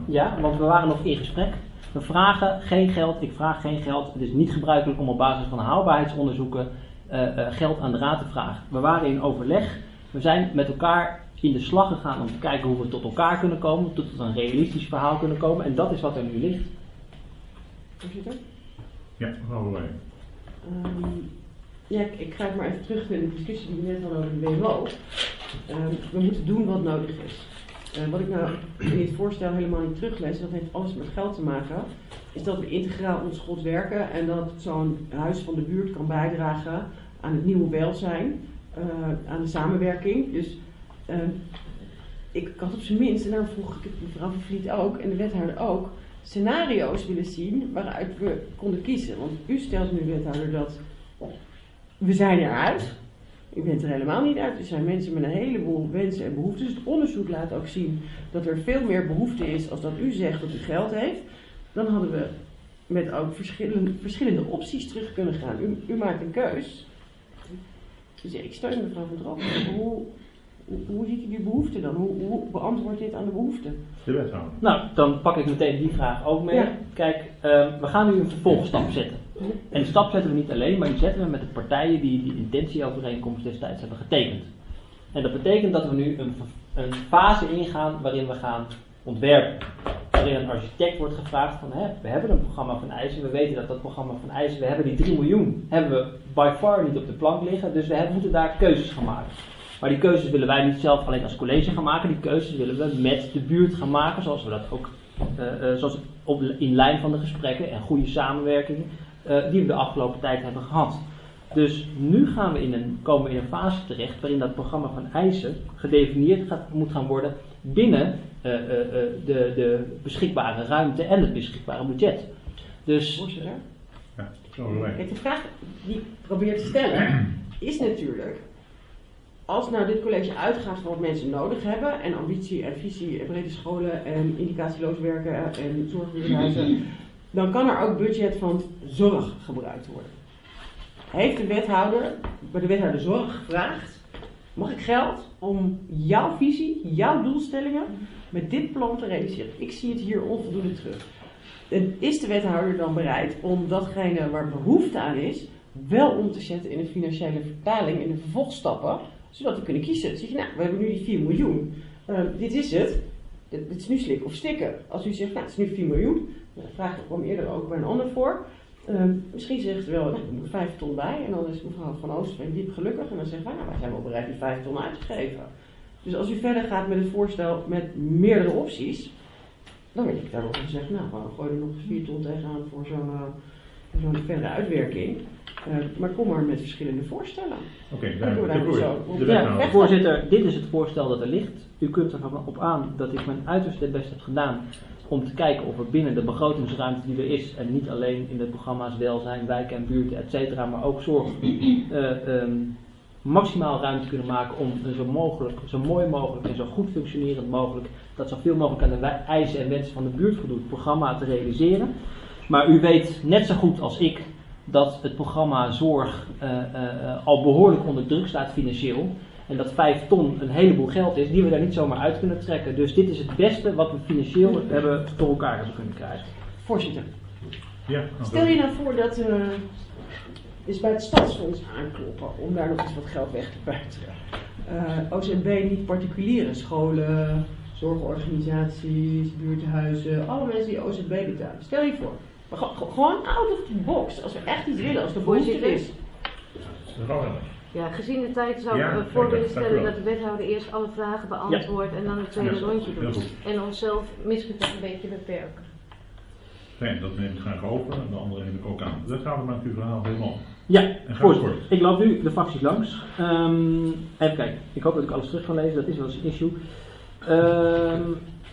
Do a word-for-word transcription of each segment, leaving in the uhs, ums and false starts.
Ja, want we waren nog in gesprek. We vragen geen geld, ik vraag geen geld. Het is niet gebruikelijk om op basis van haalbaarheidsonderzoeken uh, uh, geld aan de raad te vragen. We waren in overleg. We zijn met elkaar in de slag gegaan om te kijken hoe we tot elkaar kunnen komen, tot een realistisch verhaal kunnen komen. En dat is wat er nu ligt. Voorzitter? Ja, mevrouw Verwij. Um, ja, ik, ik ga maar even terug naar de discussie die we net hadden over de W M O. Um, we moeten doen wat nodig is. Uh, wat ik nou in het voorstel helemaal niet teruglees, dat heeft alles met geld te maken, is dat we integraal ontschot werken en dat zo'n huis van de buurt kan bijdragen aan het nieuwe welzijn, uh, aan de samenwerking. Dus uh, ik had op zijn minst, en daar vroeg ik het mevrouw Van Vliet ook en de wethouder ook, scenario's willen zien waaruit we konden kiezen. Want u stelt nu, wethouder, dat we zijn eruit. U bent er helemaal niet uit. Er zijn mensen met een heleboel wensen en behoeften. Dus het onderzoek laat ook zien dat er veel meer behoefte is als dat u zegt dat u geld heeft. Dan hadden we met ook verschillende, verschillende opties terug kunnen gaan. U, u maakt een keus. Dus ik steun mevrouw Van Drogen. Hoe, hoe, hoe ziet u die behoefte dan? Hoe, hoe beantwoordt dit aan de behoefte? De wethouder. Nou, dan pak ik meteen die vraag ook mee. Ja. Kijk, uh, we gaan nu een vervolgstap zetten. En die stap zetten we niet alleen, maar die zetten we met de partijen die die intentieovereenkomst destijds hebben getekend. En dat betekent dat we nu een, een fase ingaan waarin we gaan ontwerpen. Waarin een architect wordt gevraagd van, hè, we hebben een programma van eisen, we weten dat dat programma van eisen, we hebben die drie miljoen, hebben we by far niet op de plank liggen, dus we hebben, moeten daar keuzes gaan maken. Maar die keuzes willen wij niet zelf alleen als college gaan maken, die keuzes willen we met de buurt gaan maken, zoals we dat ook, uh, uh, zoals op, in lijn van de gesprekken en goede samenwerking uh, die we de afgelopen tijd hebben gehad. Dus nu gaan we in een, komen we in een fase terecht waarin dat programma van eisen gedefinieerd gaat, moet gaan worden binnen uh, uh, uh, de, de beschikbare ruimte en het beschikbare budget. Dus, Voorzitter? Ja, mevrouw Verwij. Kijk, de vraag die ik probeer te stellen is natuurlijk, als nou dit college uitgaat van wat mensen nodig hebben en ambitie en visie en brede scholen en indicatieloos werken en zorgbuurthuizen, dan kan er ook budget van zorg gebruikt worden. Heeft de wethouder, bij de wethouder zorg gevraagd, mag ik geld om jouw visie, jouw doelstellingen met dit plan te realiseren? Ik zie het hier onvoldoende terug. En is de wethouder dan bereid om datgene waar behoefte aan is, wel om te zetten in een financiële vertaling, in de vervolgstappen, zodat we kunnen kiezen? Dan zeg je, nou, we hebben nu die vier miljoen. Uh, dit is het. Dit, dit is nu slik of stikken. Als u zegt, nou, het is nu vier miljoen. Nou, de vraag kwam eerder ook bij een ander voor. Uh, misschien zegt u wel, nou, er moet vijf ton bij. En dan is mevrouw Van Oosterveen diep gelukkig. En dan zegt wij, nou, wij zijn wel bereid die vijf ton uit te geven. Dus als u verder gaat met het voorstel met meerdere opties, dan wil ik daarop zeggen, nou, we gooien er nog eens vier ton tegenaan voor zo'n uh, zo'n verdere uitwerking. Uh, maar kom maar met verschillende voorstellen. Oké, Dan daar doen we daar goed. zo. De ja, wethouder. voorzitter, dit is het voorstel dat er ligt. U kunt er op aan dat ik mijn uiterste best heb gedaan om te kijken of we binnen de begrotingsruimte die er is, en niet alleen in de programma's welzijn, wijken en buurten, et cetera, maar ook zorg, uh, um, maximaal ruimte kunnen maken om zo mogelijk, zo mooi mogelijk en zo goed functionerend mogelijk, dat zoveel mogelijk aan de eisen en wensen van de buurt voldoet, het programma te realiseren. Maar u weet net zo goed als ik dat het programma zorg uh, uh, al behoorlijk onder druk staat financieel. En dat vijf ton een heleboel geld is die we daar niet zomaar uit kunnen trekken. Dus dit is het beste wat we financieel hebben voor elkaar hebben kunnen krijgen. Voorzitter, Ja, stel je nou voor dat uh, dus bij het stadsfonds aankloppen om daar nog eens wat geld weg te buiteren. Uh, O Z B niet particuliere scholen, zorgorganisaties, buurthuizen, alle mensen die O Z B betalen. Stel je voor. Maar gewoon, gewoon out of the box, als we echt iets willen, als de behoefte is. mevrouw Helmer. Ja, gezien de tijd zou ik Ja, uh, voor willen dank u stellen wel. dat de wethouder eerst alle vragen beantwoordt en dan het tweede Ja, rondje heel doet. goed. En onszelf misschien toch een beetje beperken. Fijn, dat neem ik graag over en de andere neem ik ook aan. Dat gaat maakt uw verhaal helemaal. Ja, En ga voorzitter. voort. Ik loop nu de fracties langs. Um, even kijken. Ik hoop dat ik alles terug kan lezen. Dat is wel eens een issue. Um,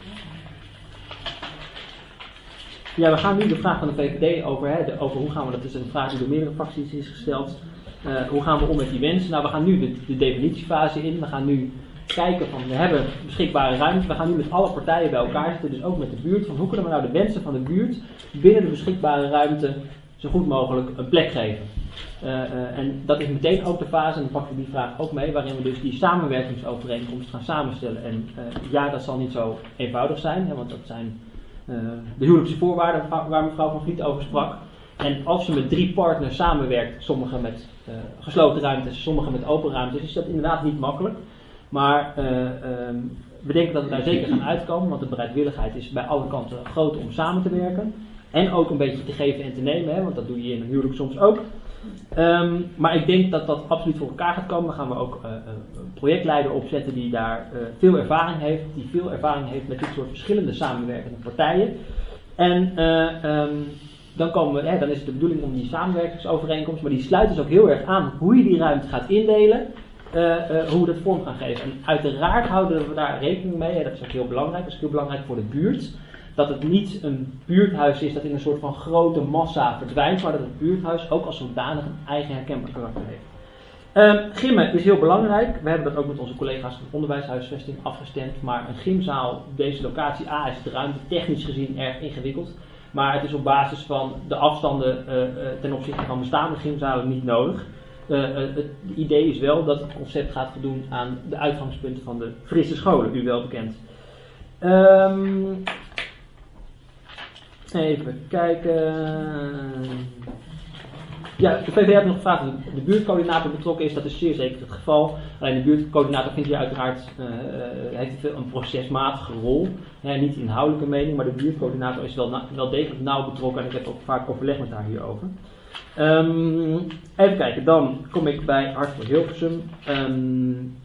ja, we gaan nu de vraag van de V V D over, hè, de, over hoe gaan we, dat is een vraag die door meerdere fracties is gesteld. Uh, hoe gaan we om met die wensen? Nou, we gaan nu de, de definitiefase in. We gaan nu kijken van, we hebben beschikbare ruimte. We gaan nu met alle partijen bij elkaar zitten, dus ook met de buurt. Van hoe kunnen we nou de wensen van de buurt binnen de beschikbare ruimte zo goed mogelijk een plek geven? Uh, uh, en dat is meteen ook de fase, en dan pakken we die vraag ook mee, waarin we dus die samenwerkingsovereenkomst gaan samenstellen. En uh, ja, dat zal niet zo eenvoudig zijn, hè, want dat zijn uh, de huwelijkse voorwaarden waar mevrouw Van Vliet over sprak. En als je met drie partners samenwerkt, sommigen met uh, gesloten ruimtes, sommigen met open ruimtes, is dat inderdaad niet makkelijk. Maar uh, um, we denken dat we daar zeker gaan uitkomen, want de bereidwilligheid is bij alle kanten groot om samen te werken. En ook een beetje te geven en te nemen, hè, want dat doe je in een huwelijk soms ook. Um, maar ik denk dat dat absoluut voor elkaar gaat komen. Dan gaan we ook uh, een projectleider opzetten die daar uh, veel ervaring heeft. Die veel ervaring heeft met dit soort verschillende samenwerkende partijen. En uh, um, dan, komen we, hè, dan is het de bedoeling om die samenwerkingsovereenkomst, maar die sluit dus ook heel erg aan hoe je die ruimte gaat indelen. Uh, uh, hoe we dat vorm gaan geven. En uiteraard houden we daar rekening mee, hè, dat is ook heel belangrijk, dat is heel belangrijk voor de buurt. Dat het niet een buurthuis is dat in een soort van grote massa verdwijnt, maar dat het buurthuis ook als zodanig een eigen herkenbaar karakter heeft. Um, gymmen is heel belangrijk. We hebben dat ook met onze collega's van onderwijshuisvesting afgestemd. Maar een gymzaal op deze locatie A is de ruimte technisch gezien erg ingewikkeld. Maar het is op basis van de afstanden uh, uh, ten opzichte van bestaande gymzalen niet nodig. Uh, uh, het idee is wel dat het concept gaat voldoen aan de uitgangspunten van de frisse scholen, u wel bekend. Um, even kijken. Ja, de V V heeft nog gevraagd of de buurtcoördinator betrokken is. Dat is zeer zeker het geval. Alleen de buurtcoördinator vindt hier uiteraard uh, heeft veel een procesmatige rol. Ja, niet inhoudelijke mening, maar de buurtcoördinator is wel, na, wel degelijk nauw betrokken. En ik heb ook vaak overleg met haar hierover. Um, even kijken, dan kom ik bij Hart voor Hilversum. Um,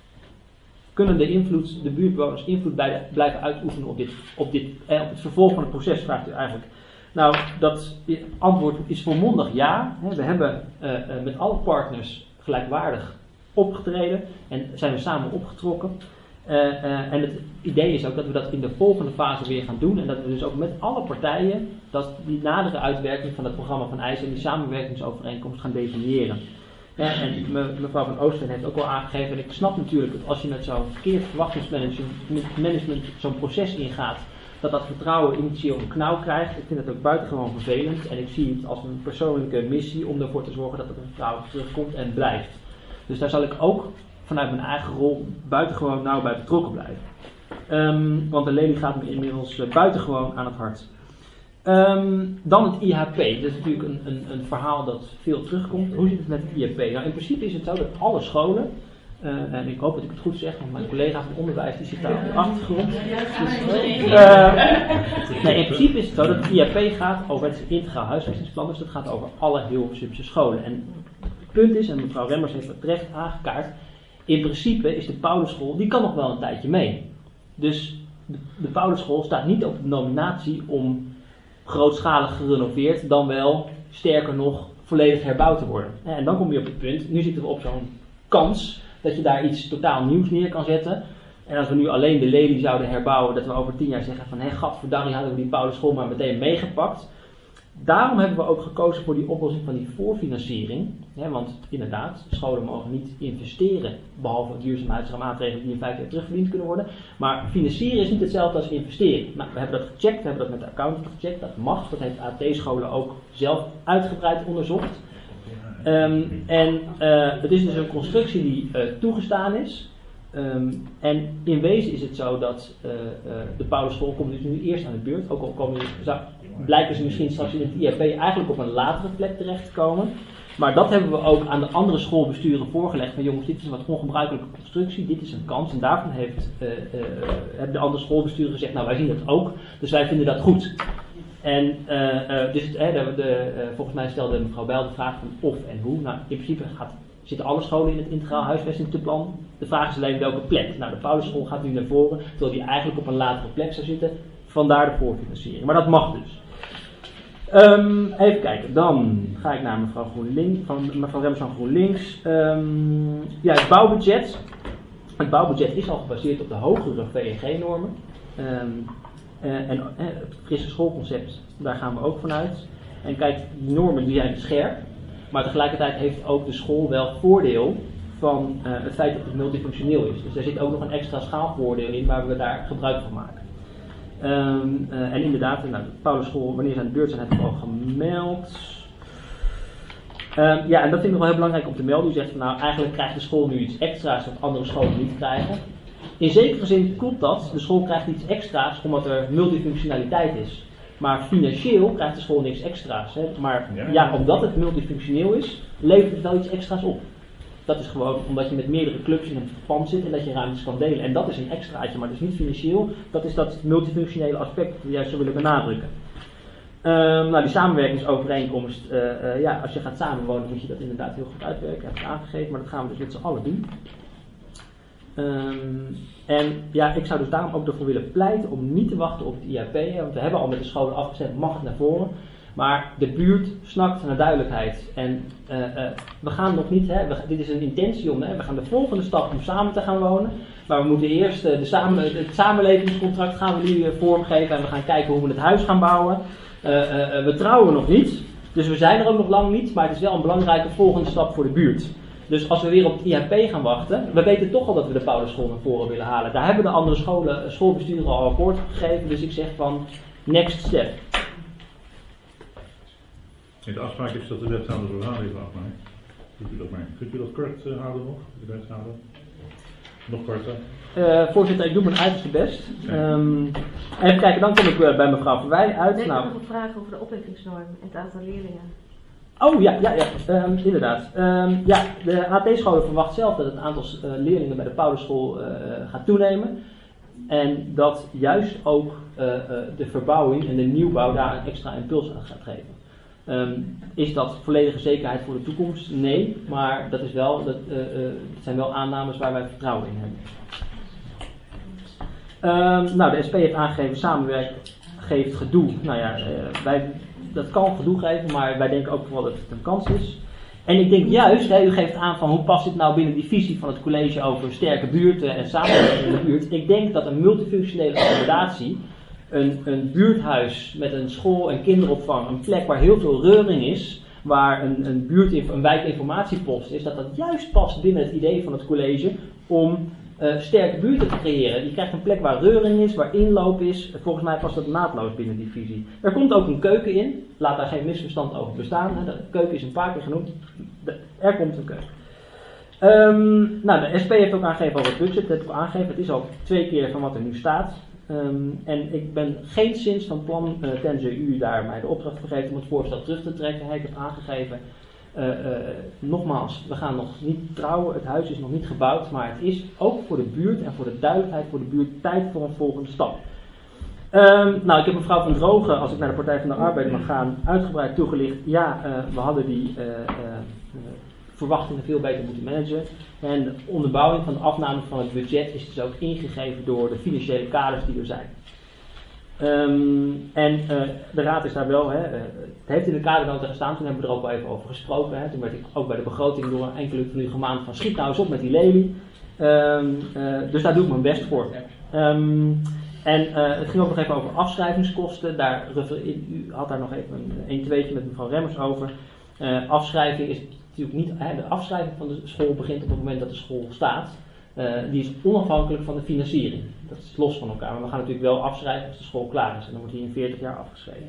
kunnen de, invloed, de buurtbewoners invloed bij de, blijven uitoefenen op, dit, op, dit, eh, op het vervolg van het proces, vraagt u eigenlijk. Nou, dat antwoord is volmondig ja. We hebben uh, uh, met alle partners gelijkwaardig opgetreden en zijn we samen opgetrokken. Uh, uh, en het idee is ook dat we dat in de volgende fase weer gaan doen. En dat we dus ook met alle partijen dat die nadere uitwerking van het programma van eisen en die samenwerkingsovereenkomst gaan definiëren. Ja, en me, mevrouw Van Oosten heeft ook al aangegeven, en ik snap natuurlijk dat als je met zo'n verkeerd verwachtingsmanagement zo'n proces ingaat, dat dat vertrouwen initieel een knauw krijgt. Ik vind het ook buitengewoon vervelend en ik zie het als een persoonlijke missie om ervoor te zorgen dat het vertrouwen terugkomt en blijft. Dus daar zal ik ook vanuit mijn eigen rol buitengewoon nauw bij betrokken blijven. Um, want de lelie gaat me inmiddels uh, buitengewoon aan het hart. Um, dan het I H P. Dat is natuurlijk een, een, een verhaal dat veel terugkomt. Hoe zit het met het I H P? Nou, in principe is het zo dat alle scholen, uh, en ik hoop dat ik het goed zeg, want mijn collega van onderwijs die zit daar op de achtergrond. Dus, uh, nee, in principe is het zo dat het I H P gaat over het integraal huisvestingsplan, dus dat gaat over alle Hilversumse scholen. En het punt is, en mevrouw Remmers heeft het terecht aangekaart, in principe is de Paulusschool, die kan nog wel een tijdje mee. Dus de, de Paulusschool staat niet op de nominatie om grootschalig gerenoveerd, dan wel, sterker nog, volledig herbouwd te worden. En dan kom je op het punt, nu zitten we op zo'n kans dat je daar iets totaal nieuws neer kan zetten. En als we nu alleen de lelie zouden herbouwen, dat we over tien jaar zeggen van, hé, gadverdarrie, hadden we die Paulusschool maar meteen meegepakt. Daarom hebben we ook gekozen voor die oplossing van die voorfinanciering. Ja, want inderdaad, scholen mogen niet investeren, behalve duurzaamheidsmaatregelen die in vijf jaar terugverdiend kunnen worden. Maar financieren is niet hetzelfde als investeren. Nou, we hebben dat gecheckt, we hebben dat met de accountant gecheckt, dat mag. Dat heeft A T-scholen ook zelf uitgebreid onderzocht. Um, en uh, het is dus een constructie die uh, toegestaan is. Um, en in wezen is het zo dat uh, uh, de Paulusschool komt dus nu eerst aan de beurt. Ook al komen zou, blijken ze misschien straks in het I H P eigenlijk op een latere plek terecht te komen. Maar dat hebben we ook aan de andere schoolbesturen voorgelegd. Van jongens, dit is een wat ongebruikelijke constructie, dit is een kans. En daarvan heeft, uh, uh, hebben de andere schoolbesturen gezegd, nou wij zien dat ook, dus wij vinden dat goed. En uh, uh, dus uh, de, de, uh, volgens mij stelde mevrouw Bijl de vraag van of en hoe. Nou, in principe gaat, zitten alle scholen in het integraal huisvestingsplan. De vraag is alleen welke plek. Nou, de Paulusschool gaat nu naar voren, terwijl die eigenlijk op een latere plek zou zitten. Vandaar de voorfinanciering. Maar dat mag dus. Um, even kijken, dan ga ik naar mevrouw, GroenLinks, van, mevrouw Remmers van GroenLinks. Um, ja, het bouwbudget. Het bouwbudget is al gebaseerd op de hogere V E G-normen. Um, uh, en uh, het frisse schoolconcept, daar gaan we ook vanuit. En kijk, die normen die zijn scherp. Maar tegelijkertijd heeft ook de school wel voordeel van uh, het feit dat het multifunctioneel is. Dus er zit ook nog een extra schaalvoordeel in waar we daar gebruik van maken. Um, uh, en inderdaad, nou, de Paulusschool, wanneer ze aan de beurt zijn, heb ik al gemeld. Um, ja, en dat vind ik nog wel heel belangrijk om te melden. U zegt van nou, eigenlijk krijgt de school nu iets extra's wat andere scholen niet krijgen. in zekere zin klopt dat. De school krijgt iets extra's omdat er multifunctionaliteit is. Maar financieel krijgt de school niks extra's. Hè. Maar Ja. ja, omdat het multifunctioneel is, levert het wel iets extra's op. Dat is gewoon omdat je met meerdere clubs in een pand zit en dat je ruimtes kan delen. En dat is een extraatje, maar dat is niet financieel. Dat is dat multifunctionele aspect dat we juist zo willen benadrukken. Um, nou, die samenwerkingsovereenkomst, uh, uh, ja, als je gaat samenwonen moet je dat inderdaad heel goed uitwerken. Dat heb ik aangegeven, maar dat gaan we dus met z'n allen doen. Um, en ja, ik zou dus daarom ook ervoor willen pleiten om niet te wachten op het I A P. Want we hebben al met de scholen afgezet, mag het naar voren. Maar de buurt snakt naar duidelijkheid. En uh, uh, we gaan nog niet, hè, we, dit is een intentie om, hè, we gaan de volgende stap om samen te gaan wonen. Maar we moeten eerst uh, de samen, het samenlevingscontract gaan we nu uh, vormgeven. En we gaan kijken hoe we het huis gaan bouwen. Uh, uh, uh, we trouwen nog niet. Dus we zijn er ook nog lang niet. Maar het is wel een belangrijke volgende stap voor de buurt. Dus als we weer op het I H P gaan wachten, we weten toch al dat we de Paulusschool naar voren willen halen. Daar hebben de andere scholen, schoolbesturen al akkoord gegeven. Dus ik zeg van, next step. De afspraak is dat de wethouder zo halen heeft afmaakt. Kunt u dat mee? Kunt u dat kort uh, houden nog, de wethouder? Nog korter? Uh, voorzitter, ik doe mijn uiterste best. Um, even kijken, dan kom ik uh, bij mevrouw Verwij uit. Nee, ik nou, heb nog een vraag over de opheffingsnorm en het aantal leerlingen. Oh ja, ja, ja um, inderdaad. Um, ja, de A T-scholen verwacht zelf dat het aantal uh, leerlingen bij de Paulusschool uh, gaat toenemen. En dat juist ook uh, uh, de verbouwing en de nieuwbouw daar een extra impuls aan gaat geven. Um, is dat volledige zekerheid voor de toekomst? Nee, maar dat, is wel, dat, uh, uh, dat zijn wel aannames waar wij vertrouwen in hebben. Um, nou, de S P heeft aangegeven samenwerken geeft gedoe. Nou ja, uh, wij, dat kan gedoe geven, maar wij denken ook wel dat het een kans is. En ik denk juist, hè, u geeft aan van hoe past dit nou binnen die visie van het college over sterke buurten en samenwerking in de buurt. Ik denk dat een multifunctionele accommodatie, een, een buurthuis met een school en kinderopvang, een plek waar heel veel reuring is, waar een, een, buurt, een wijkinformatiepost is, dat dat juist past binnen het idee van het college om uh, sterke buurten te creëren. Je krijgt een plek waar reuring is, waar inloop is. Volgens mij past dat naadloos binnen die visie. Er komt ook een keuken in. Laat daar geen misverstand over bestaan. De keuken is een paar keer genoemd. Er komt een keuken. Um, nou, de S P heeft ook aangegeven over het budget. Dat heb ik aangegeven. Het is al twee keer van wat er nu staat. Um, en ik ben geenszins van plan, uh, tenzij u daar mij de opdracht voor geeft om het voorstel terug te trekken. Ik heb aangegeven. Uh, uh, nogmaals, we gaan nog niet trouwen, het huis is nog niet gebouwd, maar het is ook voor de buurt en voor de duidelijkheid voor de buurt tijd voor een volgende stap. Um, nou, ik heb mevrouw Van Drogen, als ik naar de Partij van de Arbeid mag gaan, uitgebreid toegelicht. Ja, uh, we hadden die uh, uh, uh, verwachtingen veel beter moeten managen. En de onderbouwing van de afname van het budget is dus ook ingegeven door de financiële kaders die er zijn. Um, en uh, de raad is daar wel, hè, uh, het heeft in de kadernota gestaan, toen hebben we er ook wel even over gesproken. Hè. Toen werd ik ook bij de begroting door enkele van u gemaand van schiet nou eens op met die lelie. Um, uh, dus daar doe ik mijn best voor. Um, en uh, het ging ook nog even over afschrijvingskosten. Daar, u had daar nog even een een tweetje met mevrouw Remmers over. Uh, afschrijving is natuurlijk niet, hè, de afschrijving van de school begint op het moment dat de school staat. Uh, die is onafhankelijk van de financiering. Dat is los van elkaar. Maar we gaan natuurlijk wel afschrijven als de school klaar is. En dan wordt die in veertig jaar afgeschreven.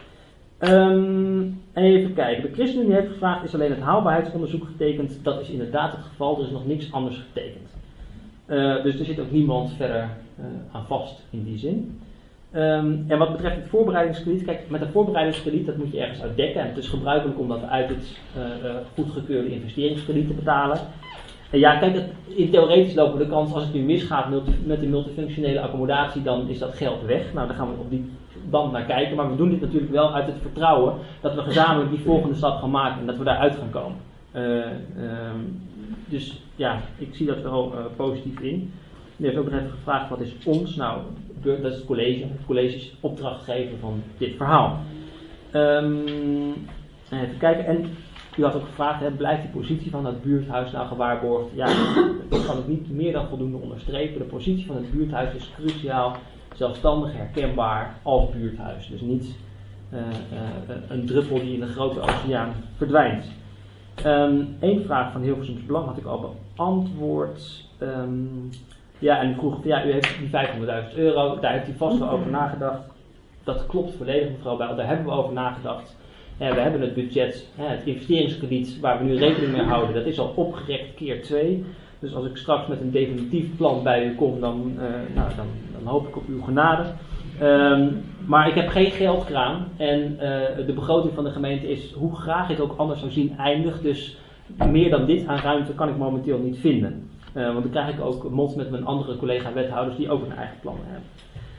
Um, even kijken. De ChristenUnie heeft gevraagd, is alleen het haalbaarheidsonderzoek getekend? Dat is inderdaad het geval. Er is nog niks anders getekend. Uh, dus er zit ook niemand verder uh, aan vast in die zin. Um, en wat betreft het voorbereidingskrediet. Kijk, met een voorbereidingskrediet, dat moet je ergens uitdekken. En het is gebruikelijk om dat uit het uh, uh, goedgekeurde investeringskrediet te betalen. En ja, kijk, het, in theoretisch lopen we de kans, als het nu misgaat multi, met die multifunctionele accommodatie, dan is dat geld weg. Nou, daar gaan we op die band naar kijken. Maar we doen dit natuurlijk wel uit het vertrouwen dat we gezamenlijk die volgende stap gaan maken en dat we daaruit gaan komen. Uh, um, dus ja, ik zie dat wel uh, positief in. U heeft ook nog even gevraagd, wat is ons? Nou, dat is het college. Het college is opdrachtgever van dit verhaal. Um, even kijken. En u had ook gevraagd, hè, blijft die positie van dat buurthuis nou gewaarborgd? Ja, dat kan ik niet meer dan voldoende onderstrepen. De positie van het buurthuis is cruciaal, zelfstandig, herkenbaar als buurthuis. Dus niet uh, uh, een druppel die in de grote oceaan verdwijnt. Um, Eén vraag van Hilversums Belang had ik al beantwoord. Um, ja, en u vroeg, ja, u heeft die vijfhonderdduizend euro, daar heeft u vast wel over nagedacht. Dat klopt volledig, mevrouw Bijl, daar hebben we over nagedacht. Ja, we hebben het budget, het investeringskrediet waar we nu rekening mee houden, dat is al opgerekt keer twee. Dus als ik straks met een definitief plan bij u kom, dan, uh, nou, dan, dan hoop ik op uw genade. Um, maar ik heb geen geldkraan en uh, de begroting van de gemeente is, hoe graag ik ook anders zou zien, eindig. Dus meer dan dit aan ruimte kan ik momenteel niet vinden. Uh, want dan krijg ik ook mond met mijn andere collega-wethouders die ook een eigen plannen hebben.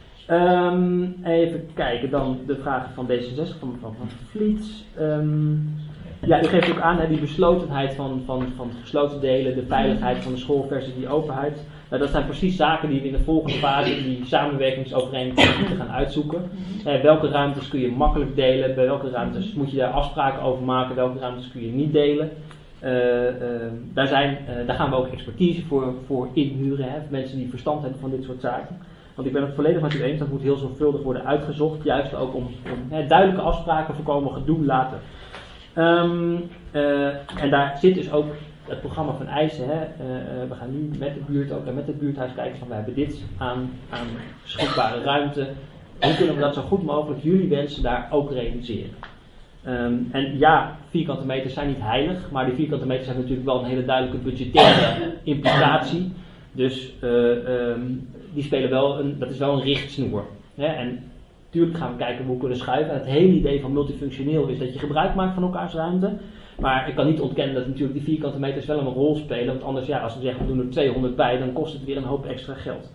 Um, even kijken, dan de vragen van D zesenzestig van mevrouw Van Vliet. Um, ja, u geeft ook aan hè, die beslotenheid van, van, van gesloten delen, de veiligheid van de school versus die openheid. Nou, dat zijn precies zaken die we in de volgende fase in die samenwerkingsovereenkomst moeten gaan uitzoeken. Uh, welke ruimtes kun je makkelijk delen, bij welke ruimtes moet je daar afspraken over maken, welke ruimtes kun je niet delen. Uh, uh, daar, zijn, uh, daar gaan we ook expertise voor, voor inhuren, hè, mensen die verstand hebben van dit soort zaken. Want ik ben het volledig met u eens, dat moet heel zorgvuldig worden uitgezocht, juist ook om, om hè, duidelijke afspraken voorkomen, gedoe laten. Um, uh, en daar zit dus ook het programma van eisen. Hè. Uh, uh, we gaan nu met de buurt ook en met het buurthuis kijken van we hebben dit aan, aan beschikbare ruimte. Hoe kunnen we dat zo goed mogelijk jullie wensen daar ook realiseren? Um, en ja, vierkante meters zijn niet heilig, maar die vierkante meters hebben natuurlijk wel een hele duidelijke budgettaire implicatie. Dus uh, um, die spelen wel een, dat is wel een richtsnoer. Hè. En natuurlijk gaan we kijken hoe we kunnen schuiven. En het hele idee van multifunctioneel is dat je gebruik maakt van elkaars ruimte. Maar ik kan niet ontkennen dat natuurlijk die vierkante meters wel een rol spelen. Want anders, ja, als we zeggen we doen er tweehonderd bij, dan kost het weer een hoop extra geld.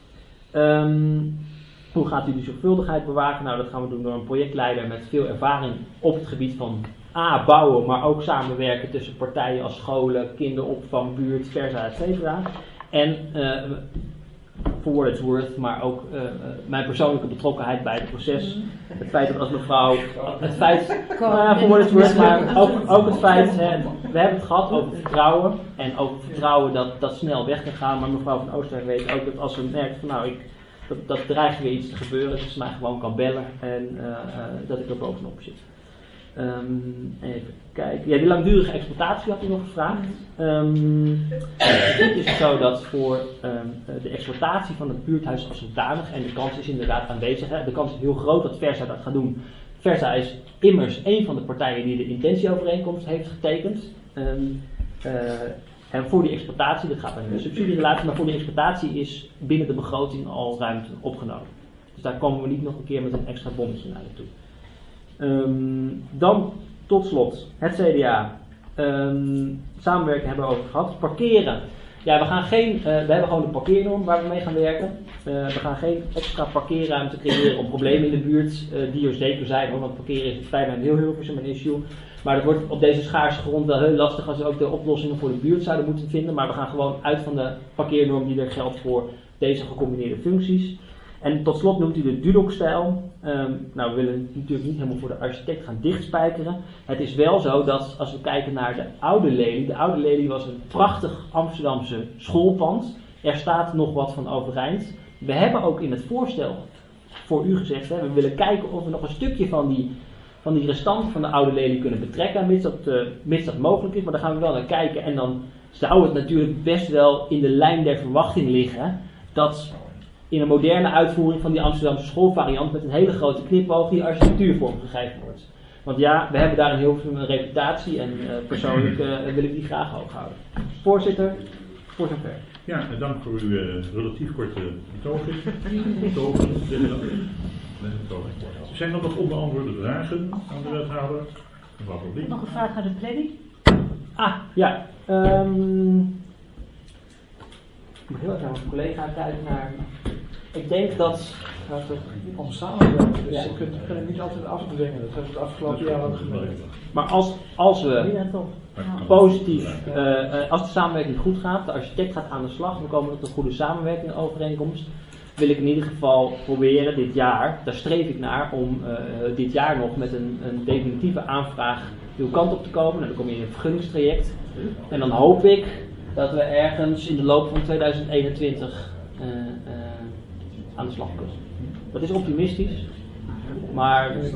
Um, hoe gaat u die zorgvuldigheid bewaken? Nou, dat gaan we doen door een projectleider met veel ervaring op het gebied van A, bouwen, maar ook samenwerken tussen partijen als scholen, kinderopvang, buurt, versa, et cetera. En uh, voor what it's worth, maar ook uh, mijn persoonlijke betrokkenheid bij het proces. Het feit dat als mevrouw, het feit, uh, voor what it's worth, maar ook, ook het feit, hè, we hebben het gehad over vertrouwen en ook vertrouwen dat dat snel weg kan gaan, maar mevrouw van Oosterwijk weet ook dat als ze merkt van nou, ik, dat, dat dreigt weer iets te gebeuren, dat ze mij gewoon kan bellen en uh, uh, dat ik er bovenop zit. Um, even kijken. Ja, die langdurige exploitatie had u nog gevraagd. Um, het is zo dat voor um, de exploitatie van het buurthuis als zodanig, en de kans is inderdaad aanwezig, hè, de kans is heel groot dat Versa dat gaat doen. Versa is immers een van de partijen die de intentieovereenkomst heeft getekend. Um, uh, en voor die exploitatie, dat gaat bij een subsidierelatie, maar voor die exploitatie is binnen de begroting al ruimte opgenomen. Dus daar komen we niet nog een keer met een extra bonnetje naar naartoe. Um, dan tot slot het C D A. Um, samenwerken hebben we over gehad. Parkeren. Ja, we gaan geen. Uh, we hebben gewoon de parkeernorm waar we mee gaan werken. Uh, we gaan geen extra parkeerruimte creëren om problemen in de buurt uh, die er zeker zijn. Hoor, want parkeren is bijna een heel Hilversum een issue. Maar het wordt op deze schaarse grond wel heel lastig als we ook de oplossingen voor de buurt zouden moeten vinden. Maar we gaan gewoon uit van de parkeernorm die er geldt voor deze gecombineerde functies. En tot slot noemt u de Dudok-stijl. Um, nou, we willen natuurlijk niet helemaal voor de architect gaan dichtspijkeren. Het is wel zo dat als we kijken naar de oude Lely. De oude Lely was een prachtig Amsterdamse schoolpand. Er staat nog wat van overeind. We hebben ook in het voorstel voor u gezegd, hè, we willen kijken of we nog een stukje van die, van die restanten van de oude Lely kunnen betrekken. Mits dat, uh, mits dat mogelijk is, maar daar gaan we wel naar kijken. En dan zou het natuurlijk best wel in de lijn der verwachting liggen dat in een moderne uitvoering van die Amsterdamse schoolvariant met een hele grote knipoog die architectuur vormgegeven wordt. Want ja, we hebben daar een heel veel reputatie en uh, persoonlijk uh, wil ik die graag hoog houden. Voorzitter, voor zover. Ja, dank voor uw uh, relatief korte betoging. Betoging, zeg je dat? Nee, betoging. Zijn er nog onbeantwoorde vragen aan de wethouder? Mevrouw Van Vliet. Nog een vraag aan de planning? Ah, ja. Um, ik moet heel erg naar mijn collega kijken naar. Ik denk dat. Het gaat om samenwerken, dus Ja. je kunt je kunt het niet altijd afdwingen. Dat hebben we de afgelopen jaren ook gemerkt. Maar als, als we Ja, toch. positief, uh, uh, als de samenwerking goed gaat, de architect gaat aan de slag, we komen tot een goede samenwerking overeenkomst, wil ik in ieder geval proberen dit jaar, daar streef ik naar, om uh, dit jaar nog met een, een definitieve aanvraag uw kant op te komen. Nou, dan kom je in een vergunningstraject. En dan hoop ik dat we ergens in de loop van tweeduizend eenentwintig uh, uh, aan de slag kunnen. Dat is optimistisch, maar uh,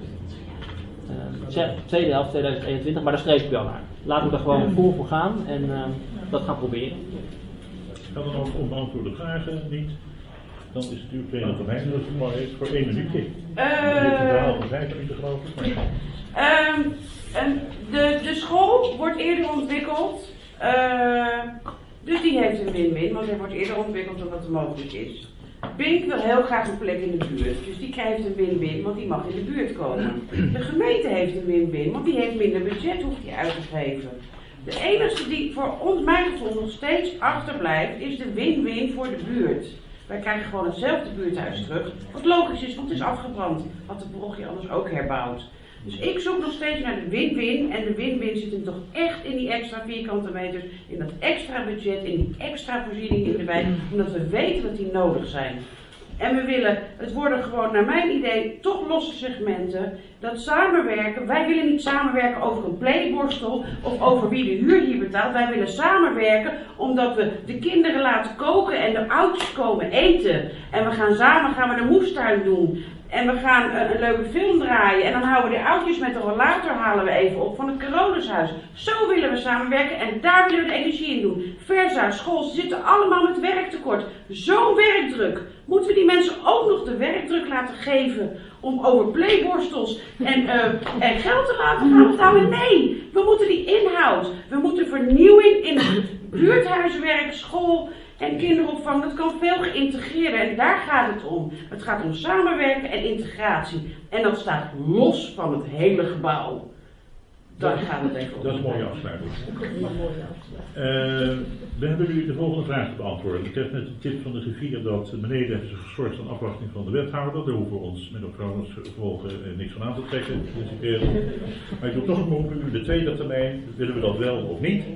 zeg, tweede helft tweeduizend eenentwintig, maar daar streef ik wel naar. Laten we er gewoon vol voor gaan en uh, dat gaan proberen. Kan er nog onbeantwoorde vragen niet? Dan is het uw tweede termijn dat het mooi is voor één minuutje. Je hebt een verhaal van vijf minuten geloof ik. Maar... Um, en de, de school wordt eerder ontwikkeld. Uh, Dus die heeft een win-win, want hij wordt eerder ontwikkeld dan dat er mogelijk is. Bink wil heel graag een plek in de buurt, dus die krijgt een win-win, want die mag in de buurt komen. De gemeente heeft een win-win, want die heeft minder budget, hoeft die uit te geven. De enige die voor ons, mijn gevoel, nog steeds achterblijft, is de win-win voor de buurt. Wij krijgen gewoon hetzelfde buurthuis terug, wat logisch is, want het is afgebrand. Had de parochie anders ook herbouwd. Dus ik zoek nog steeds naar de win-win, en de win-win zit hem toch echt in die extra vierkante meters, in dat extra budget, in die extra voorzieningen in de wijk, omdat we weten dat die nodig zijn. En we willen, het worden gewoon naar mijn idee toch losse segmenten, dat samenwerken, wij willen niet samenwerken over een playborstel of over wie de huur hier betaalt, wij willen samenwerken omdat we de kinderen laten koken en de ouders komen eten. En we gaan samen gaan we de moestuin doen. En we gaan uh, een leuke film draaien. En dan houden we de oudjes met de rollator halen we even op van het Coronashuis. Zo willen we samenwerken en daar willen we de energie in doen. Versa, school, ze zitten allemaal met werktekort. Zo'n werkdruk. Moeten we die mensen ook nog de werkdruk laten geven om over playborstels en, uh, en geld te laten gaan betalen? Nee, we moeten die inhoud. We moeten vernieuwing in het buurthuiswerk, school en kinderopvang. Dat kan veel geïntegreerder en daar gaat het om. Het gaat om samenwerken en integratie. En dat staat los van het hele gebouw. Daar gaat het even om. Dat is een mooie afsluiting. Uh, we hebben nu de volgende vraag te beantwoorden. Ik heb net een tip van de griffier dat beneden hebben ze geschorst aan afwachting van de wethouder. Daar hoeven we ons met Corona's gevolgen uh, niks van aan te trekken. Maar ik doe toch een beroep op de tweede termijn. Willen we dat wel of niet?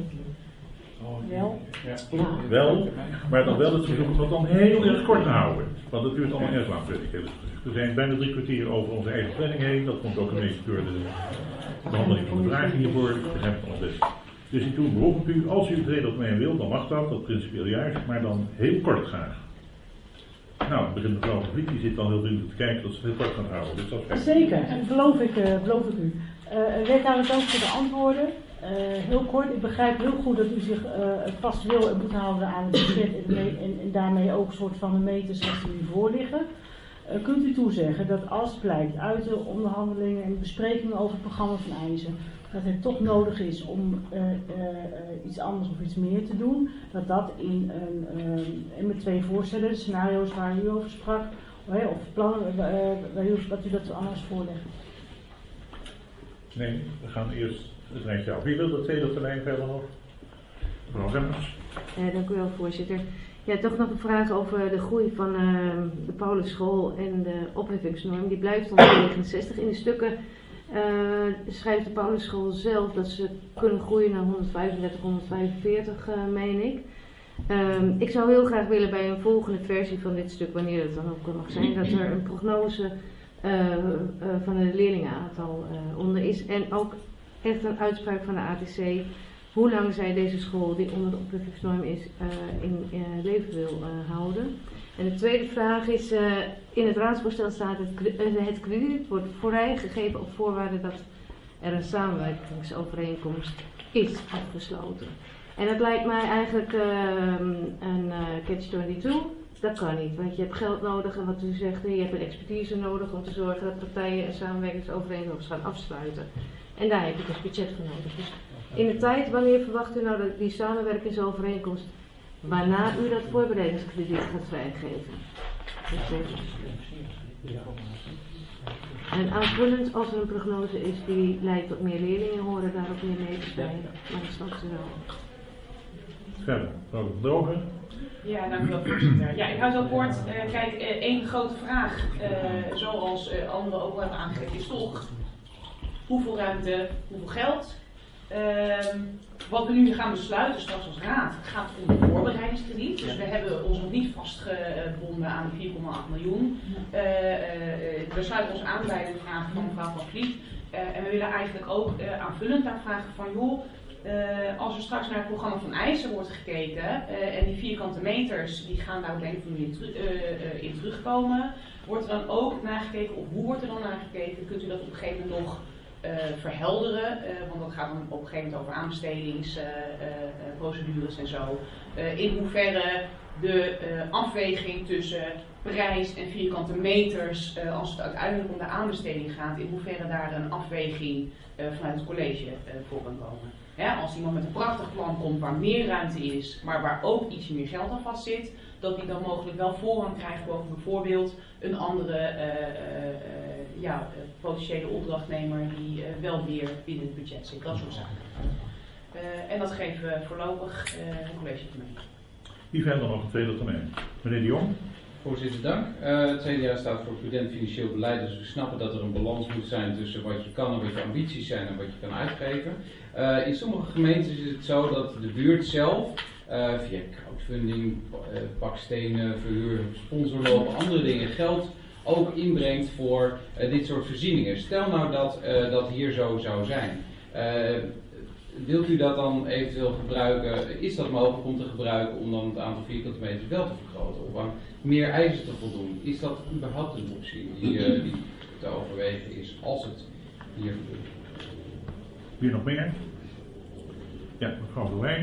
Wel. Ja. Wel, maar dan wel het verzoek om dat dan heel erg kort te houden. Want het duurt allemaal erg lang, vind ik. We zijn bijna drie kwartier over onze eigen planning heen. Dat komt ook een beetje door de behandeling van de vragen hiervoor. We hebben het al best. Dus ik doe een beroep op u. Als u het tweede termijn wil, dan mag dat. Dat is principieel juist. Maar dan heel kort graag. Nou, het begint mevrouw van Vliet. Die zit dan heel vriendelijk te kijken dat ze het heel kort gaan houden. Dus dat is Zeker, en beloof ik, uh, beloof ik u. Uh, wethouder, dank voor de antwoorden. Uh, heel kort, ik begrijp heel goed dat u zich uh, vast wil en moet houden aan het budget en, en, en daarmee ook een soort van de meters zoals die nu voor liggen. Uh, kunt u toezeggen dat als blijkt uit de onderhandelingen en besprekingen over het programma van Eijzen, dat het toch nodig is om uh, uh, uh, iets anders of iets meer te doen, dat dat in een, uh, en met twee voorstellen, scenario's waar u over sprak, uh, of plannen, uh, waar u, dat u dat anders voorlegt? Nee, we gaan eerst het rijtje af. Wie wil de tweede termijn verder nog? Mevrouw Remmers. Uh, dank u wel, voorzitter. Ja, toch nog een vraag over de groei van uh, de Paulusschool en de opheffingsnorm. Die blijft op negenenzestig. In de stukken uh, schrijft de Paulusschool zelf dat ze kunnen groeien naar honderdvijfendertig, honderdvijfenveertig, uh, meen ik. Um, ik zou heel graag willen bij een volgende versie van dit stuk, wanneer het dan ook mag zijn, dat er een prognose uh, uh, van het leerlingenaantal uh, onder is. En ook echt een uitspraak van de A T C. Hoe lang zij deze school, die onder de opheffingsnorm is, uh, in uh, leven wil uh, houden. En de tweede vraag is, uh, in het raadsvoorstel staat het, uh, het krediet wordt vrijgegeven op voorwaarde dat er een samenwerkingsovereenkomst is afgesloten. En dat lijkt mij eigenlijk uh, een uh, catch twenty-two. Dat kan niet, want je hebt geld nodig en wat u zegt, je hebt een expertise nodig om te zorgen dat partijen een samenwerkingsovereenkomst gaan afsluiten. En daar heb je dus budget voor nodig. Dus in de tijd, wanneer verwacht u nou dat die samenwerkingsovereenkomst, waarna u dat voorbereidingskrediet gaat vrijgeven? En aanvullend, als er een prognose is die leidt tot meer leerlingen, horen daar ook meer mee te zijn. Maar dat snapt u wel. Verder, mevrouw de Drogen. Ja, dank u wel, voorzitter. Ja, ik hou het wel kort. Uh, kijk, uh, één grote vraag, uh, zoals uh, anderen ook al hebben aangegeven, is toch hoeveel ruimte, hoeveel geld. Uh, wat we nu gaan besluiten straks als raad gaat om de voorbereidingskrediet. Dus we hebben ons nog niet vastgebonden aan de vier komma acht miljoen. Uh, uh, we sluiten ons aan bij de vraag van mevrouw Van Vliet. Uh, en we willen eigenlijk ook uh, aanvullend daar vragen van joh, uh, als er straks naar het programma van Eijzen wordt gekeken uh, en die vierkante meters die gaan daar op een of andere manier teru- uh, uh, in terugkomen, wordt er dan ook nagekeken, of hoe wordt er dan nagekeken, kunt u dat op een gegeven moment nog Uh, verhelderen, uh, want dat gaat dan op een gegeven moment over aanbestedingsprocedures uh, uh, en zo. Uh, in hoeverre de uh, afweging tussen prijs en vierkante meters, uh, als het uiteindelijk om de aanbesteding gaat, in hoeverre daar een afweging uh, vanuit het college uh, voor kan komen. Hè, als iemand met een prachtig plan komt waar meer ruimte is, maar waar ook iets meer geld aan vast zit, dat die dan mogelijk wel voorrang krijgt boven bijvoorbeeld een andere uh, uh, uh, ja, uh, potentiële opdrachtnemer die uh, wel weer binnen het budget zit. Dat soort zaken. Uh, en dat geven we voorlopig uh, het college mee. Wie verder nog een tweede termijn? Meneer de Jong. Voorzitter, dank. Uh, het C D A staat voor prudent financieel beleid, dus we snappen dat er een balans moet zijn tussen wat je kan en wat je ambities zijn en wat je kan uitgeven. Uh, in sommige gemeentes is het zo dat de buurt zelf uh, via crowdfunding, uh, bakstenen, verhuur, sponsorlopen, andere dingen geld ook inbrengt voor uh, dit soort voorzieningen. Stel nou dat uh, dat hier zo zou zijn. Uh, Wilt u dat dan eventueel gebruiken? Is dat mogelijk om te gebruiken om dan het aantal vierkante meters wel te vergroten of aan meer eisen te voldoen? Is dat überhaupt een optie die, uh, die te overwegen is als het hier gebeurt? Wie nog meer? Ja, mevrouw de Wijn.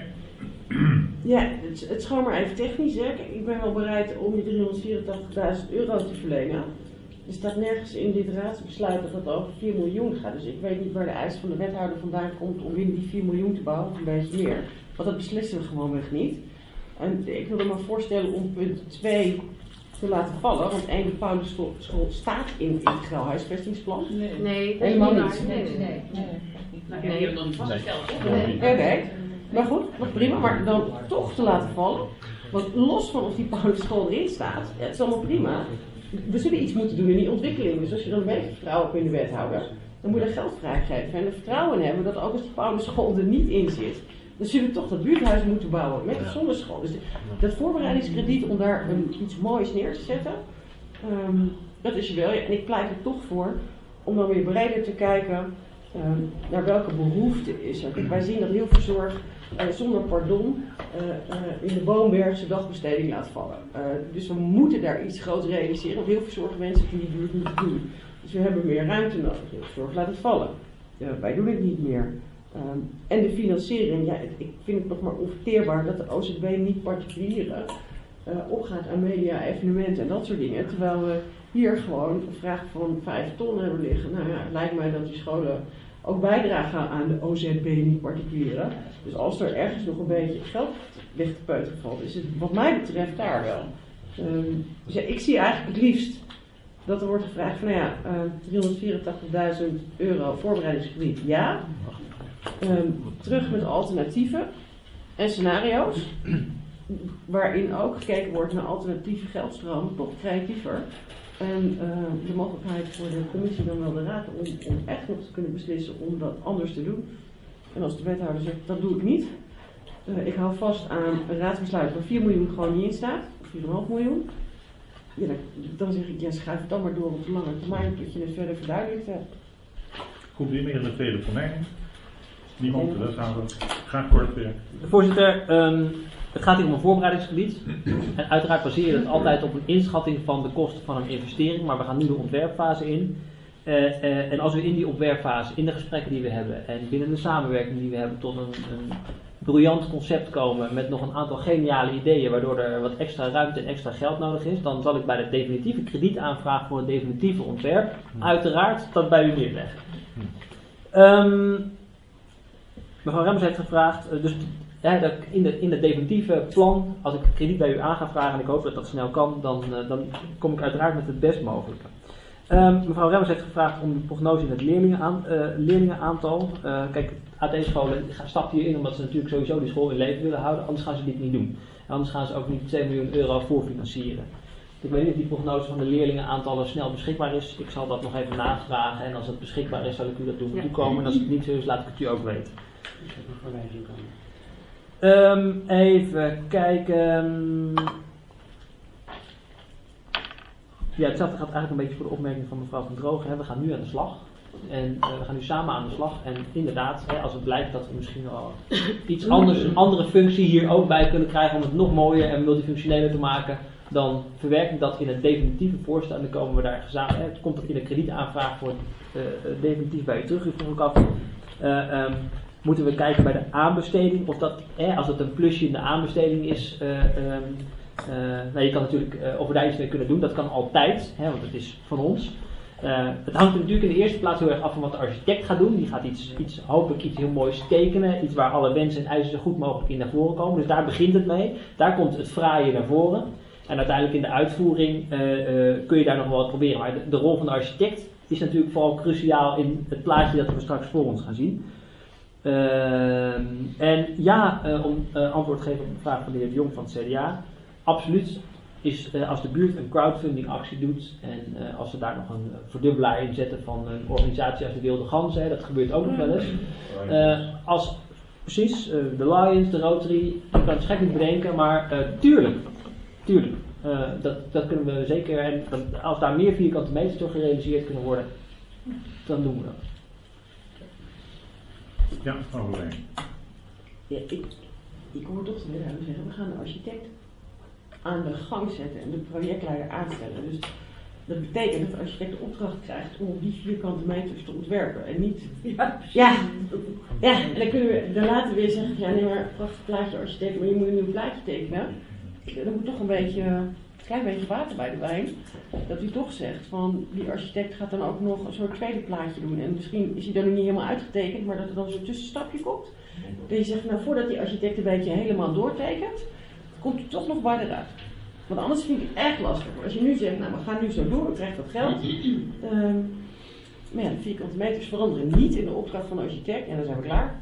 Ja, het, het is gewoon maar even technisch. Hè. Ik ben wel bereid om die driehonderdvierentachtigduizend euro te verlengen. Er staat nergens in dit raadsbesluit dat het over vier miljoen gaat. Dus ik weet niet waar de eis van de wethouder vandaan komt om in die vier miljoen te bouwen, of een beetje meer. Want dat beslissen we gewoonweg niet. En ik wilde me voorstellen om punt twee te laten vallen, want één, de Paulusschool staat in het integraal huisvestingsplan. Nee, nee, dat helemaal is niet. Nee, nee, nee. nee. Nou, die hebben we nog niet vastgesteld. Oké, okay. Maar goed, wat prima, maar dan toch te laten vallen. Want los van of die Paulusschool erin staat, ja, het is allemaal prima. We zullen iets moeten doen in die ontwikkeling. Dus als je dan een beetje vertrouwen hebt in de wethouder, dan moet je er geld vrijgeven. En er vertrouwen in hebben dat ook als die Paulusschool er niet in zit, dan zullen we toch dat buurthuis moeten bouwen met of zonder school. Dus dat voorbereidingskrediet om daar een, iets moois neer te zetten, um, dat is er wel. En ik pleit er toch voor om dan weer breder te kijken um, naar welke behoefte is er. Kijk, wij zien dat heel veel zorg uh, zonder pardon uh, uh, in de Boombergse dagbesteding laat vallen. Uh, dus we moeten daar iets groots realiseren, want heel veel zorgwensen in die buurt niet doen. Dus we hebben meer ruimte nodig. Heel veel zorg laat het vallen. Uh, wij doen het niet meer. Um, en de financiering, ja, ik vind het nog maar onverteerbaar dat de O Z B niet particulieren uh, opgaat aan media, evenementen en dat soort dingen. Terwijl we hier gewoon een vraag van vijf ton hebben liggen. Nou ja, het lijkt mij dat die scholen ook bijdragen aan de O Z B niet particulieren. Dus als er ergens nog een beetje geld weg te peuteren valt, is het wat mij betreft daar wel. Um, dus ja, ik zie eigenlijk het liefst dat er wordt gevraagd van nou ja, uh, driehonderdvierentachtigduizend euro voorbereidingsgebied, ja. Um, terug met alternatieven en scenario's, waarin ook gekeken wordt naar alternatieve geldstromen, toch creatiever. En uh, de mogelijkheid voor de commissie dan wel de raad om, om echt nog te kunnen beslissen om dat anders te doen. En als de wethouder zegt, dat doe ik niet. Uh, ik hou vast aan een raadsbesluit waar vier miljoen gewoon niet in staat, of vier komma vijf miljoen. Ja, dan, dan zeg ik, ja, schuif het dan maar door op de lange termijn, tot je het verder verduidelijkt hebt. Komt u meer in de tweede termijn? Niemand, de wethouder. Graag kort weer. Voorzitter, um, het gaat hier om een voorbereidingsgebied. En uiteraard baseer je het altijd op een inschatting van de kosten van een investering, maar we gaan nu de ontwerpfase in. Uh, uh, en als we in die ontwerpfase, in de gesprekken die we hebben en binnen de samenwerking die we hebben tot een, een briljant concept komen met nog een aantal geniale ideeën waardoor er wat extra ruimte en extra geld nodig is, dan zal ik bij de definitieve kredietaanvraag voor het definitieve ontwerp uiteraard dat bij u neerleggen. Um, mevrouw Remmers heeft gevraagd, uh, dus ja, dat in, de, in het definitieve plan, als ik het krediet bij u aan ga vragen en ik hoop dat dat snel kan, dan, uh, dan kom ik uiteraard met het best mogelijke. Um, mevrouw Remmers heeft gevraagd om de prognose in het leerlingenaan, uh, leerlingenaantal. Uh, kijk, A T-scholen stappen hierin omdat ze natuurlijk sowieso die school in leven willen houden, anders gaan ze dit niet doen. En anders gaan ze ook niet twee miljoen euro voorfinancieren. Ik weet niet of die prognose van de leerlingenaantallen snel beschikbaar is. Ik zal dat nog even navragen en als het beschikbaar is zal ik u dat doen toekomen. En als het niet zo is, laat ik het u ook weten. Um, even kijken. Ja, hetzelfde gaat eigenlijk een beetje voor de opmerking van mevrouw Van Drogen. Hè. We gaan nu aan de slag. En uh, we gaan nu samen aan de slag. En inderdaad, hè, als het blijkt dat we misschien wel iets anders, een andere functie hier ook bij kunnen krijgen om het nog mooier en multifunctioneler te maken, dan verwerk ik dat in het definitieve voorstel en dan komen we daar gezamenlijk. Het komt dat in een kredietaanvraag voor uh, definitief bij u terug. U vroeg ook af. Uh, um, moeten we kijken bij de aanbesteding of dat, eh, als het een plusje in de aanbesteding is, uh, um, Uh, nou, je kan natuurlijk, uh, of we daar iets mee kunnen doen, dat kan altijd, hè, want het is van ons. Uh, het hangt natuurlijk in de eerste plaats heel erg af van wat de architect gaat doen. Die gaat iets, iets, hopelijk iets heel moois tekenen, iets waar alle wensen en eisen zo goed mogelijk in naar voren komen. Dus daar begint het mee, daar komt het fraaie naar voren. En uiteindelijk in de uitvoering uh, uh, kun je daar nog wel wat proberen. Maar de, de rol van de architect is natuurlijk vooral cruciaal in het plaatje dat we straks voor ons gaan zien. Uh, en ja, uh, om uh, antwoord te geven op de vraag van de heer De Jong van het C D A. Absoluut is uh, als de buurt een crowdfunding actie doet en uh, als ze daar nog een verdubbelaar in zetten van een organisatie als de Wilde Ganzen, hè, dat gebeurt ook nog wel eens. Uh, als, precies, uh, de Lions, de Rotary, ik kan het gek niet bedenken, maar uh, tuurlijk, tuurlijk. Uh, dat, dat kunnen we zeker, en dat, als daar meer vierkante meters door gerealiseerd kunnen worden, dan doen we dat. Ja, overlijn. Ja, ik, ik hoor toch de wethouder zeggen, we gaan de architect aan de gang zetten en de projectleider aanstellen. Dus dat betekent dat de architect de opdracht krijgt om die vierkante meters te ontwerpen en niet... Ja, ja, ja, en dan kunnen we dan later weer zeggen, ja nee maar prachtig plaatje architect, maar je moet een nieuw plaatje tekenen. Er moet toch een beetje, een klein beetje water bij de wijn. Dat u toch zegt van die architect gaat dan ook nog een soort tweede plaatje doen. En misschien is hij dan nog niet helemaal uitgetekend, maar dat er dan zo'n tussenstapje komt. Dat je zegt, nou voordat die architect een beetje helemaal doortekent, komt er toch nog wat eruit. Want anders vind ik het echt lastig. Als je nu zegt, nou we gaan nu zo door, we krijgen dat geld. Um, maar ja, de vierkante meters veranderen niet in de opdracht van de architect en dan zijn we klaar.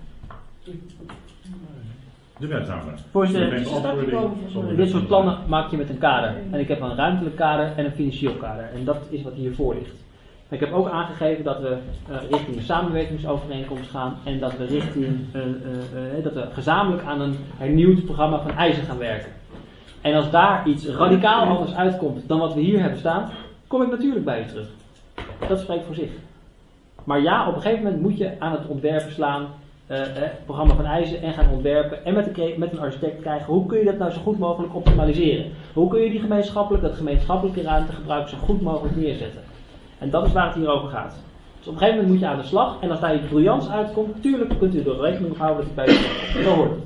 De wethouder. Voorzitter, dit soort plannen maak je met een kader. En ik heb een ruimtelijk kader en een financieel kader. En dat is wat hiervoor ligt. Ik heb ook aangegeven dat we uh, richting een samenwerkingsovereenkomst gaan. En dat we richting uh, uh, uh, dat we gezamenlijk aan een hernieuwd programma van eisen gaan werken. En als daar iets radicaal anders uitkomt dan wat we hier hebben staan, kom ik natuurlijk bij u terug. Dat spreekt voor zich. Maar ja, op een gegeven moment moet je aan het ontwerpen slaan. Uh, uh, programma van eisen en gaan ontwerpen en met, de, met een architect krijgen hoe kun je dat nou zo goed mogelijk optimaliseren. Hoe kun je die gemeenschappelijk, dat gemeenschappelijke ruimtegebruik zo goed mogelijk neerzetten. En dat is waar het hier over gaat. Dus op een gegeven moment moet je aan de slag en als daar iets briljants uitkomt, tuurlijk kunt u er rekening houden dat ik bij u kom. Dat hoort het.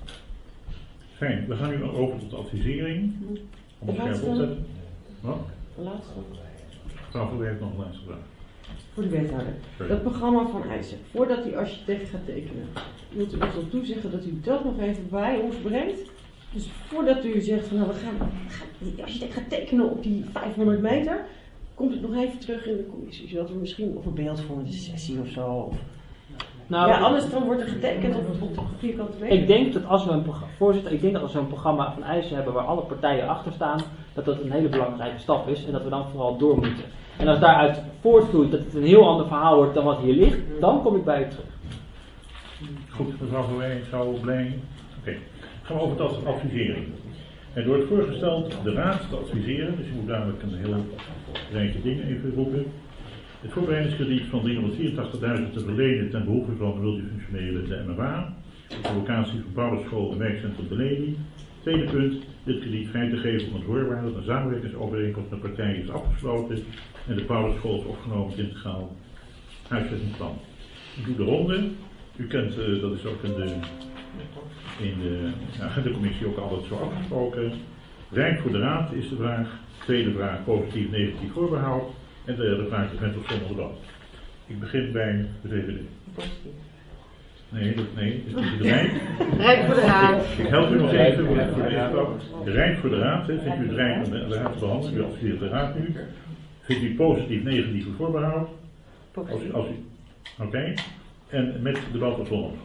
Fijn, we gaan nu over tot de advisering. Om het scherp op te zetten. Wat? De laatste. Mevrouw Verweer heeft nog een laatste vraag. Voor de wethouder. Dat programma van eisen, voordat die architect gaat tekenen, wilt u ons dan toezeggen dat u dat nog even bij ons brengt? Dus voordat u zegt van nou we gaan, gaan die architect gaat tekenen op die vijfhonderd meter, komt het nog even terug in de commissie, zodat we misschien of een beeldvormende sessie of zo. Of... Nou, ja, anders dan wordt er getekend op, op de vierkante meter. Ik denk dat als we een programma, voorzitter, ik denk dat als we een programma van eisen hebben waar alle partijen achter staan, dat dat een hele belangrijke stap is en dat we dan vooral door moeten. En als daaruit voortvloeit dat het een heel ander verhaal wordt dan wat hier ligt, dan kom ik bij u terug. Goed, mevrouw Verwij, zou blij. Oké, okay. Gaan we over tot advisering. Er wordt voorgesteld de raad te adviseren, dus je moet dadelijk een heel rijtje dingen even roepen. Het voorbereidingskrediet van driehonderdvierentachtigduizend te verlenen ten behoeve van de multifunctionele de M M A, de locatie van Paulusschool en wijkcentrum de Lely. Tweede punt, dit krediet vrij te geven op een voorwaarde dat een samenwerkingsovereenkomst met partijen is afgesloten en de Paulusschool is opgenomen in het integraal huisvestingsplan. Ik doe de ronde. U kent, uh, dat is ook in de, in de agendacommissie ook altijd zo afgesproken. Rijk voor de raad is de vraag. Tweede vraag, positief, negatief voorbehoud. En de derde vraag is met of zonder debat. Ik begin bij de V V D. Nee, dat, nee, is niet de Rijk. Rijk voor de raad. Ik help u nog even voor, voor deze stap. De Rijk voor de raad, hè, vindt u het Rijk om de, de raad te behandelen? U adviseert de raad nu. Vindt u positief, negatief voorbehoud? Als u, als u, Oké. Okay. En met debat of zonder?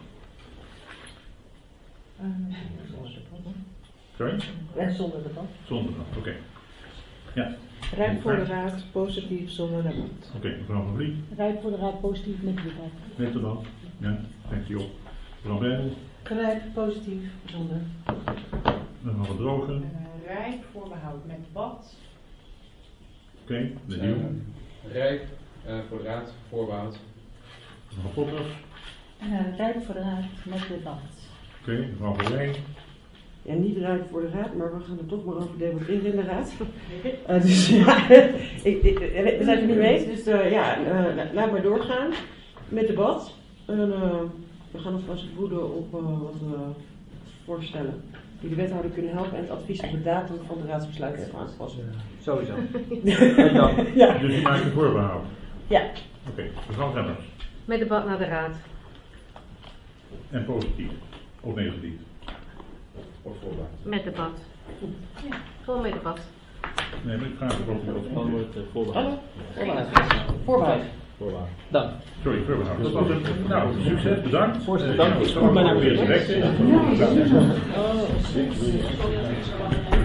Sorry? En zonder debat. Zonder debat, oké. Okay. Ja. Rijk voor de raad, positief, zonder debat. Oké, okay, mevrouw Van Vliet. Rijk voor de raad, positief, met debat. Met debat, ja, dank u op. Mevrouw Bijl. Rijk, positief, zonder. Mevrouw Van Drogen. Uh, rijk voorbehoud met debat. Oké, okay, de nieuw. Uh, rijk uh, voor de raad, voorbehoud. Mevrouw Potters. Uh, rijk voor de raad, met debat. Oké, okay, mevrouw Van Rijn. Ja, niet rijk voor de raad, maar we gaan er toch maar over debatteren in de raad. Uh, dus ja, ik, ik, we zijn het niet mee eens, dus uh, ja, uh, laat maar doorgaan met debat. En uh, we gaan alvast broeden op uh, wat we voorstellen. die de wethouder kunnen helpen en het advies op de datum van de raadsbesluit even aan te passen. Sowieso. En dan? Ja. Dus je maakt een voorbehoud? Ja. Oké, okay. Mevrouw Remmers. Met debat naar de raad. En positief? Of negatief? Of voorbaat? Met debat. Ja, gewoon met debat. Nee, maar ik vraag of u dat Dan wordt het voorbehoud. Voorbehoud. Voorbaat. Dank. Sorry, voorbehoud. Dat was een, nou, succes, bedankt. Voorzitter, dank. Ik zal ook weer direct.